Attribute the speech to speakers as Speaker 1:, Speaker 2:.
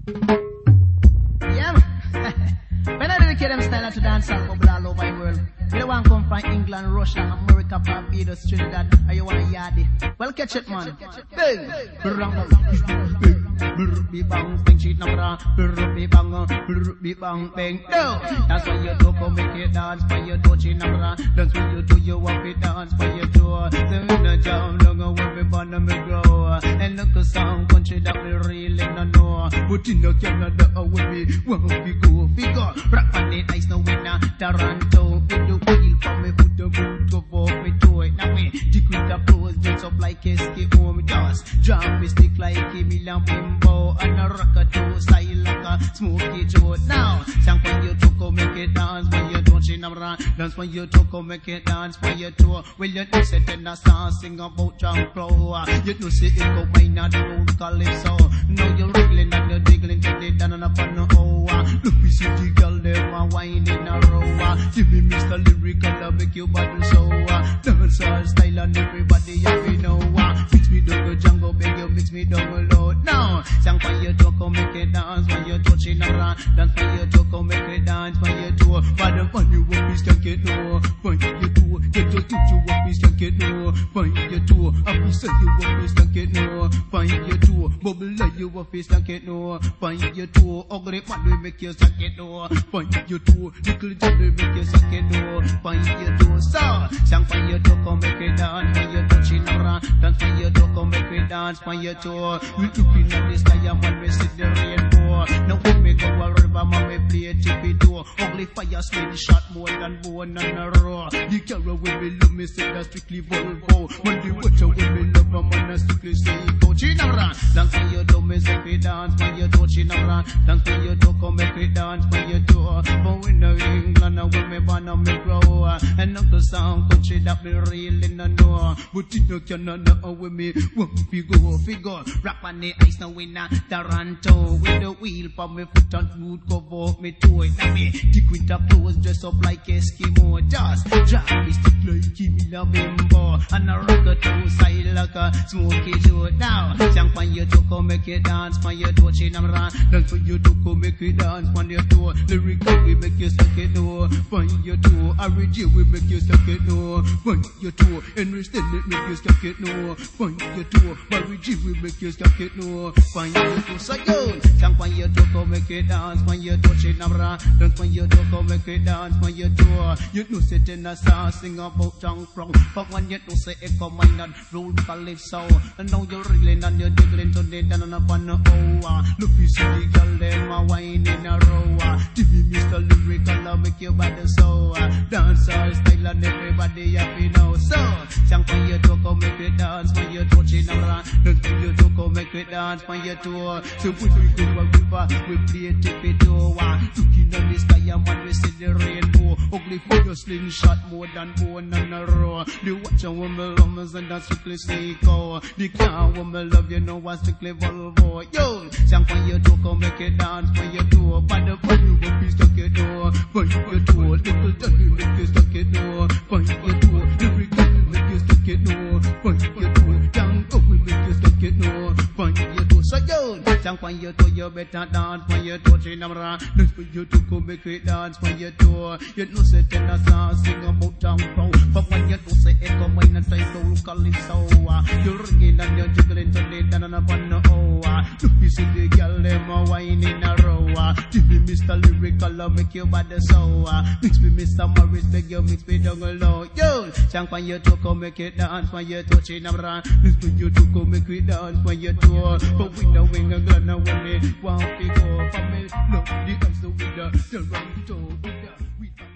Speaker 1: Yeah, when I dedicate them style to dance all bubble all over the world. You don't want to come from England, Russia, America, Barbados, Trinidad, or you want to yardy. Well, catch it, man. Be bang, bang, cheat, no bra. Be bang, bang. No, that's why you do come make it dance, for you do cheat, no bra. That's what you do, you want to dance, for you do. The inner jam, don't go with me, born and me grow. And look a song, country that we really don't know. But in the Canada, with me, won't we go, figure. Rock on the ice, no winner, Toronto. Feel from me, put the boot, go for me to it. Now me, dick with the clothes, dress up like Eskimo, me just jump me stick like Emil Bimbo, and a rocker to style like a smoky joe. Now, sang when you talk, make it dance, when you don't see no run, dance when you talk, make it dance, when you tour. Well, you know, set in a song, sing about John Pro. You know, say it go by not the old calypso. Now you're wriggling and you're diggling till they done up on the hour. Look, we see the girl, they want wine in a row. Give me Mr. Lyrical, I'll make you bottle so dance all style and everybody have you know mix me double jungle, beg you mix me double load. Now, sang when you talk, make it dance when you touching around. Dance when you talk, make it dance when you do. But the fun you won't be stuck it no. When you do, get to teach you won't be stuck it no. When you do, I will say you won't be stuck it no. When you do, bubble like you won't be stuck it no. When you do, ugly man will make you stuck it no. When you do, little job will make you stuck it no. When you do, so sang when you talk, make it dance when you touching around. Dance when you talk, make it dance when you do. We looking at the sky and when we see the rainbow. Now when we go a river, man we play a tippy door. Ugly fire slid shot more than bone and a roar. The carol when we love me say that's strictly Volvo. When the watcher when we love a man that's strictly say go Chinara. Dance when you do me say we dance when you do Chinara. Dance when you talk, make it dance when you do. But when the England when me born and me grow. And Uncle Sound country that we really don't know. But it no Canada with me won't figure. Rap on the ice now in Toronto. With the wheel for me foot and boot cover me to it. Now me dick with the clothes dress up like Eskimo. Just drop me stick like Emil Bimbo. And a rocker to side like a smoky joe. Now, sang when you talk, make it dance when you do Chinamra. Dance when you talk, make it dance when you do. Lyrical we make you suck it no. When you do, Origin we make you suck it no. When you do, Henry Stanley make you suck it no. When you do, Origin we make you suck it no. When you do, so you sang when you talk, make it dance when you do Chinamra. Dance when you talk, make it dance when you do. You know sit in a song, sing about John Crow. But when you do say it come in and roll calypso. And now you're wriggling and you're diggling to the down up on the hour. Look, you see the girl, them a wine in a row. Give me Mr. Lyrical, I'll make you body so. Dance all style and everybody happy now. So, sang when you talk, make it dance when you're touching around. Dance when you talk, make it dance when you tour. So when we go a river, we play a tippy toe. Looking at the sky and when we see the rainbow. Ugly fire slingshot more than bone and a roar. The watcher woman loves and that's strictly Seiko. The car woman love you know what's strictly Volvo. Yo, sang when you talk, make it dance when you do. But the fun you won't be stuck it no. When you do, little johnny make you stuck it no. When you do, every girl make you stuck it no. When you do, young go we make you stuck it no. When you do, so yo, sang when you do, you better dance when you do Chinamra. Dance when you do, make it dance when you do. You know say ten a song, sing about John Crow. But when you do say it come in and say so calypso. You're ringing and you're jiggling to the down up on the hour. Look, you see the girl, them a wine in a row. Give me Mr. Lyrical, I'll make you body so. Mix me Mr. Morris, beg you mix me down low. Yo, sang when you talk, make it dance when you touch it around. Dance when you talk, make it dance when you do. But we know when you're gonna win me, want to go for me. Look, the answer with the Toronto.